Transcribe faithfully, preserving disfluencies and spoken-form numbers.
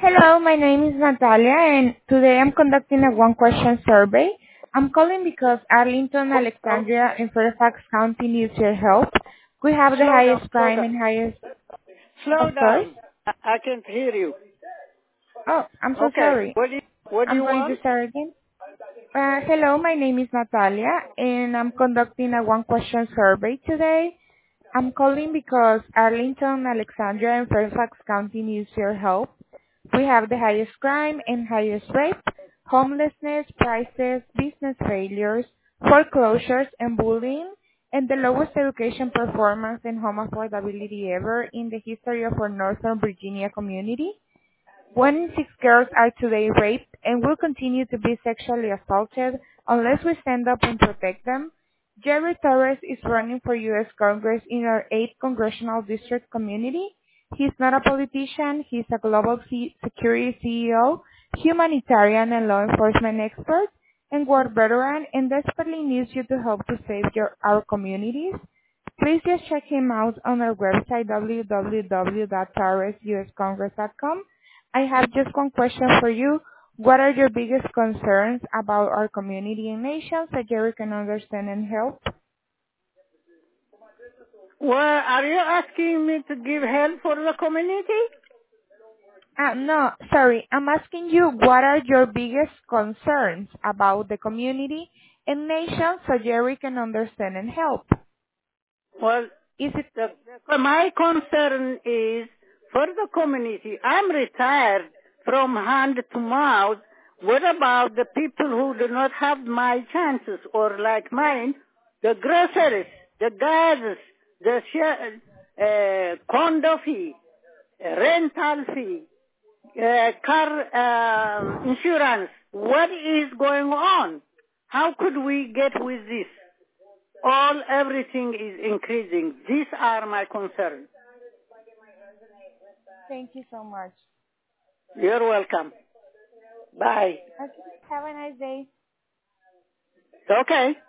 Hello, my name is Natalia, and today I'm conducting a one-question survey. I'm calling because Arlington, Oh, oh, Alexandria, and Fairfax County needs your help. We have the slow down, highest slow crime down. and highest... Slow Of course. down. I, I can't hear you. Oh, I'm so Okay. sorry. What do you, what do I'm you going to want? start again. Uh, hello, my name is Natalia, and I'm conducting a one-question survey today. I'm calling because Arlington, Alexandria, and Fairfax County needs your help. We have the highest crime and highest rape, homelessness, prices, business failures, foreclosures, and bullying, and the lowest education performance and home affordability ever in the history of our Northern Virginia community. One in six girls are today raped and will continue to be sexually assaulted unless we stand up and protect them. Jerry Torres is running for U S Congress in our eighth Congressional District community. He's not a politician, he's a global C- security C E O, humanitarian and law enforcement expert, and war veteran, and desperately needs you to help to save your, our communities. Please just check him out on our website w w w dot torres u s congress dot com. I have just one question for you. What are your biggest concerns about our community and nation so Jerry can understand and help? Well, are you asking me to give help for the community? Uh, no, sorry. I'm asking you what are your biggest concerns about the community and nation so Jerry can understand and help? Well, Is it the, the, my concern is for the community. I'm retired from hand to mouth. What about the people who do not have my chances or like mine, the groceries, the gas, the share, uh, condo fee, rental fee, uh, car um, insurance. What is going on? How could we get with this? All everything is increasing. These are my concerns. Thank you so much. You're welcome. Bye. Okay, have a nice day. Okay.